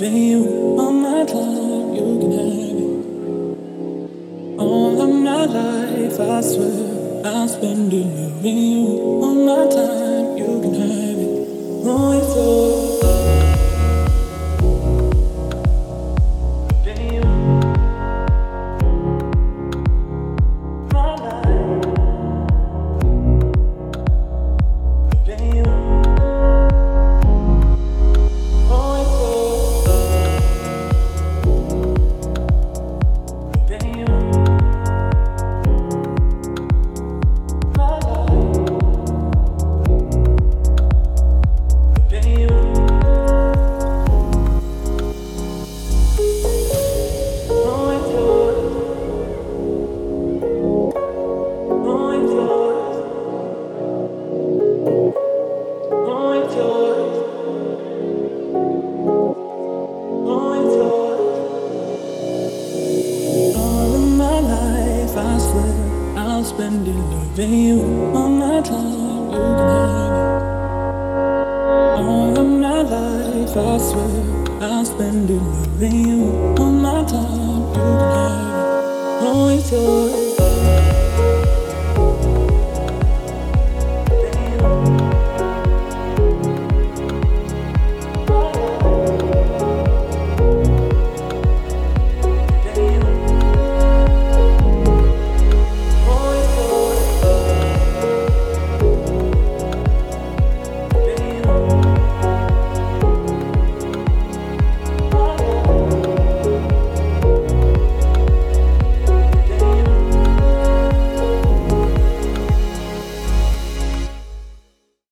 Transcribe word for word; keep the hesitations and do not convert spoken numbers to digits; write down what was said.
loving you. All my time, you can have it. All of my life, I swear, I'll spend it loving you. All my time, you can have it. Oh, it's yours. I'll spend it loving you. All my time, you can have it. All of my life, I swear, I'll spend it loving you. All my time, you can have it. Oh, it's yours.